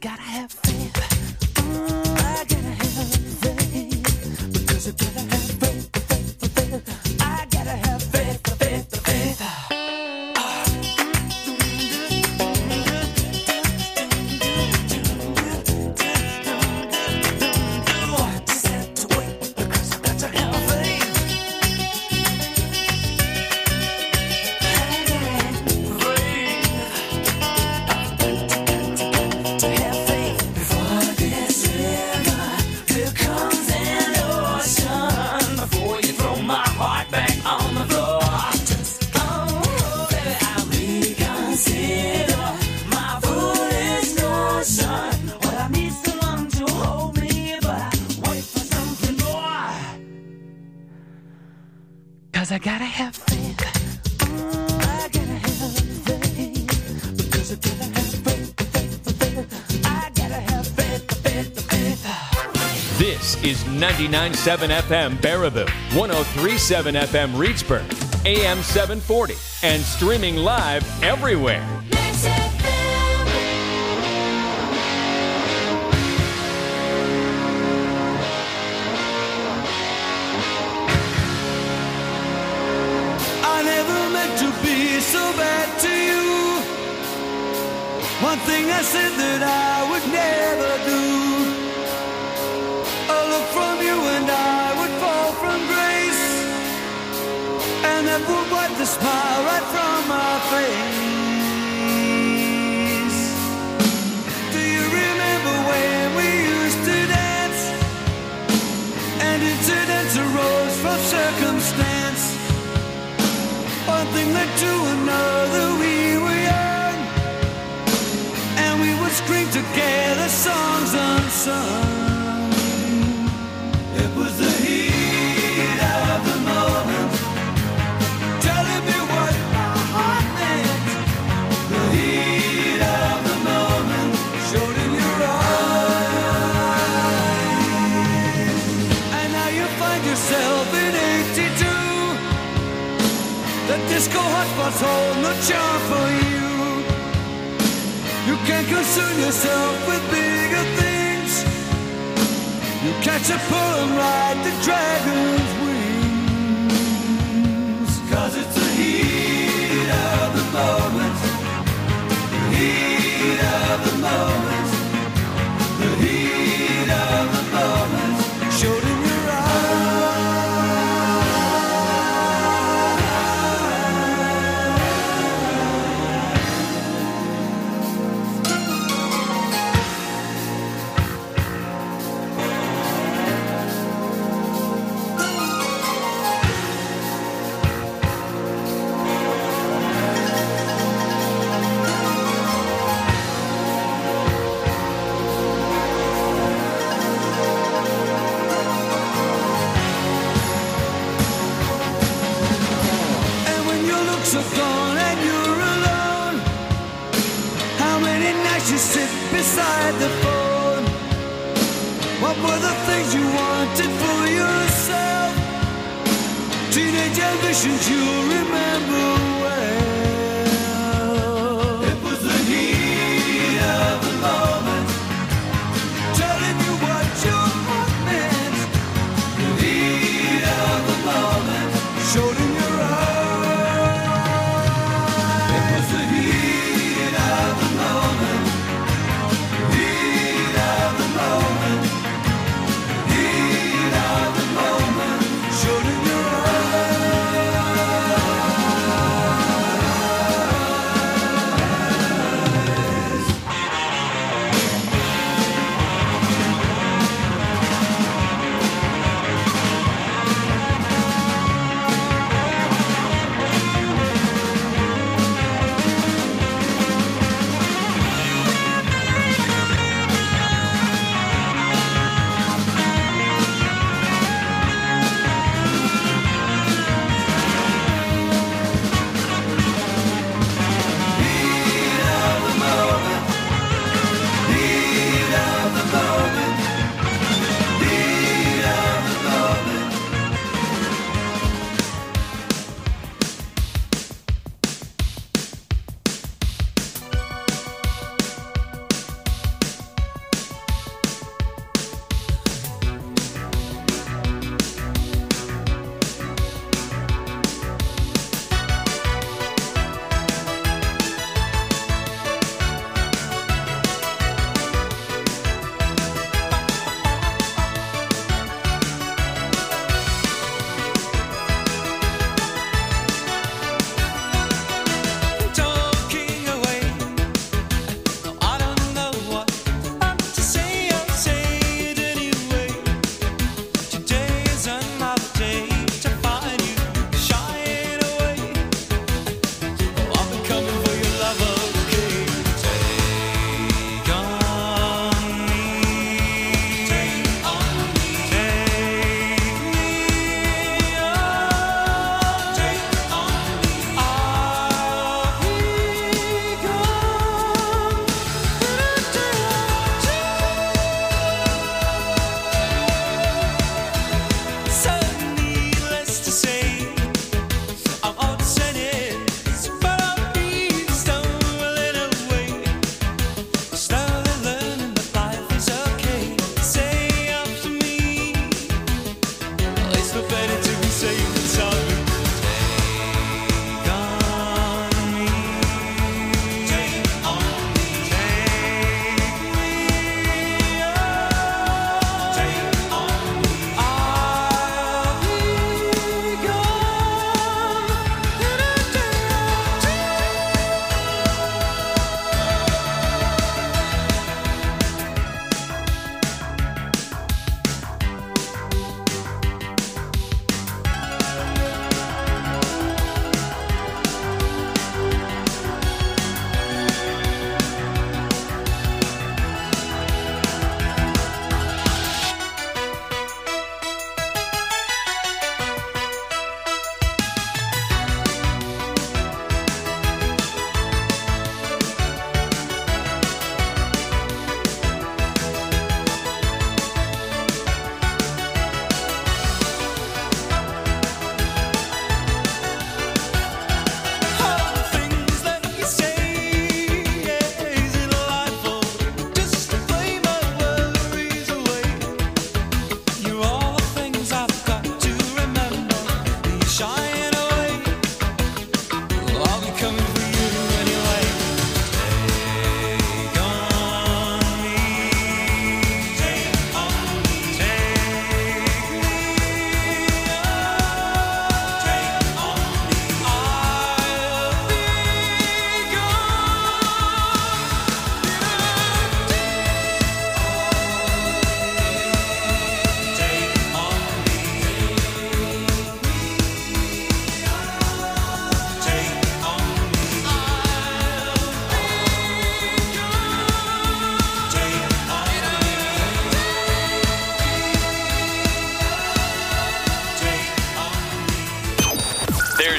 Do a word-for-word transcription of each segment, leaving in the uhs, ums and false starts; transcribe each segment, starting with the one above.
gotta have faith. Mm, I gotta have faith. Because you gotta have faith, faith, faith. I gotta have faith, faith, faith. I gotta have faith. Mm, I gotta have faith. Because I gotta have faith, faith, faith. I gotta have faith, faith, faith. This is ninety-nine point seven F M Baraboo, one oh three point seven F M Reedsburg, A M seven forty, and streaming live everywhere. So bad to you. One thing I said that I would never do. A look from you and I would fall from grace, and that would wipe the smile right from my face. Do you remember when we used to dance, and incidents arose from circumstance? One thing led to another, we were young, and we would scream together songs unsung. It was the heat of the moment, telling me what my heart meant. The heat of the moment showed in your eyes, and now you find yourself in eighty-two. The disco hotspots hold no charm for you. You can't concern yourself with bigger things. You catch a pull and ride the dragon's wings. Cause it's the heat of the moment. The heat of the moment. The heat of the moment showed in your beside the phone. What were the things you wanted for yourself? Teenage ambitions you remember well. It was the heat of the moment, telling you what your heart meant. The heat of the moment showed in your eyes. It was the heat of the moment. Heat of the moment, heat of the moment, showed in your eyes.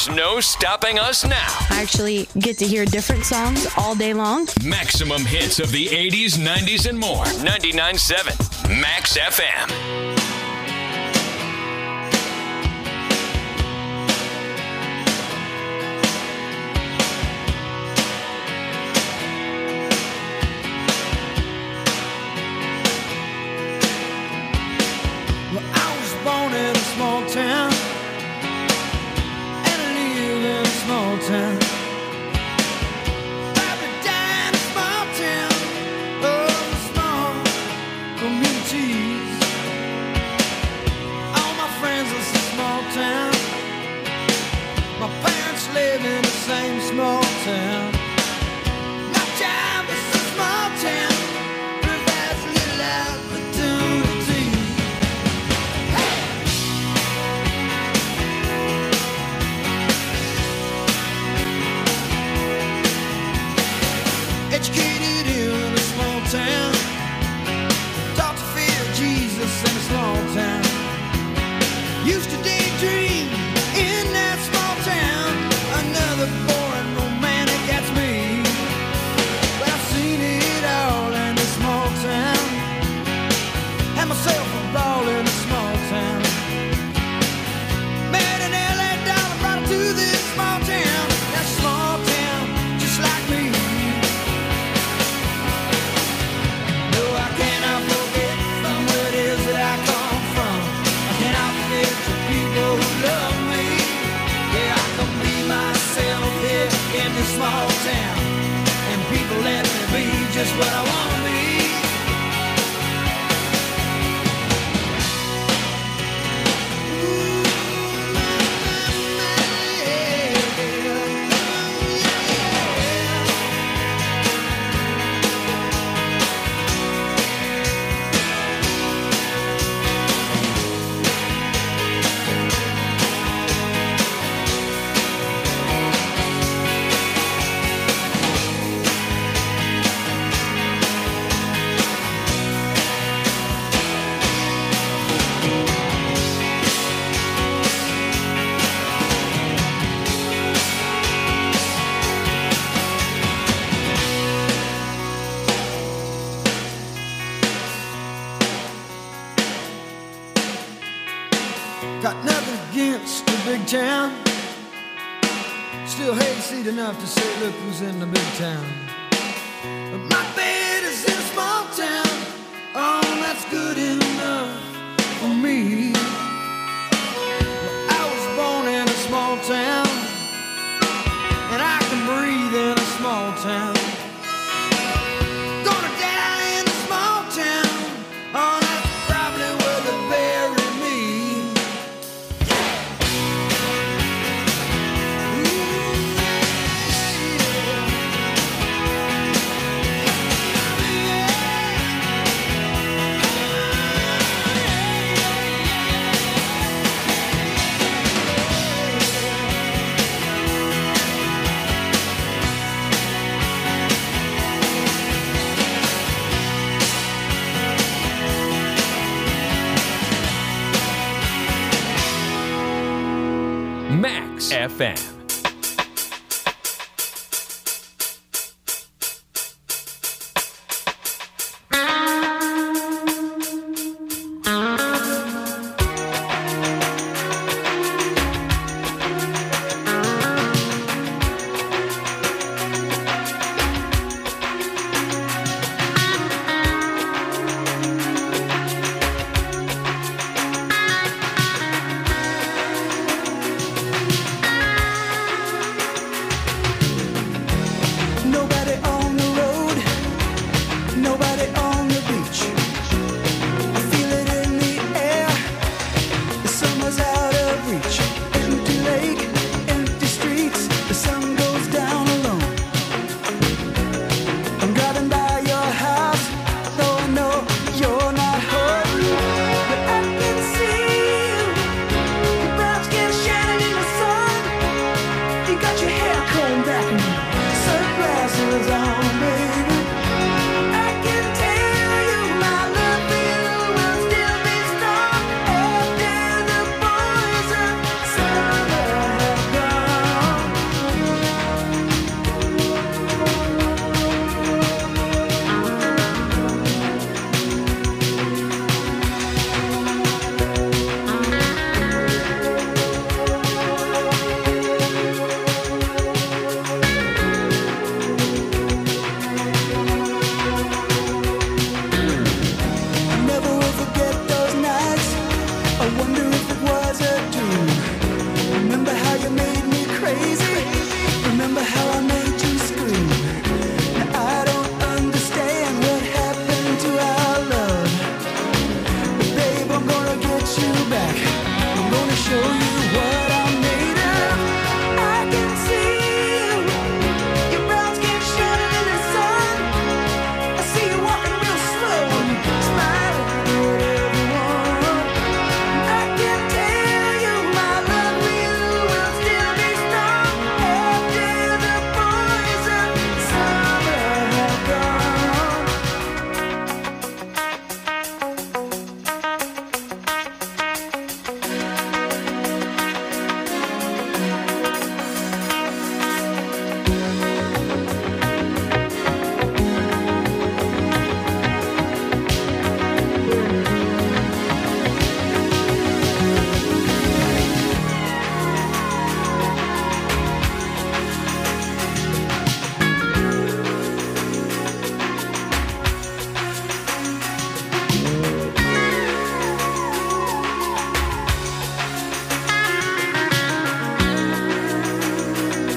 There's no stopping us now. I actually get to hear different songs all day long. Maximum hits of the eighties, nineties, and more. ninety-nine point seven Max F M. Well, I was born in a small town, and I live in a small town. Probably die in a small town, oh, small communities. All my friends live in a small town. My parents live in the same small town. My job is a small town, provides little opportunity. Educated in a small town, taught to fear Jesus in a small town. Used to daydream in that small town. Another boring romantic, that's me. But I've seen it all in this small town. Had myself a ball in a small town. Met an L A dollar, brought her to this small town. That small town, just like me. No, I cannot forget from where it is that I come from. I cannot forget the people who love me. Yeah, I can be myself here in this small town, and people let me be just what I want to be. Got nothing against the big town. Still hayseed enough to say, look who's in the big town. But my bed is in a small town. Oh, that's good enough for me. Well, I was born in a small town, and I can breathe in a small town. Gonna die in a small town. Oh, that's probably where they bury me. Max F M.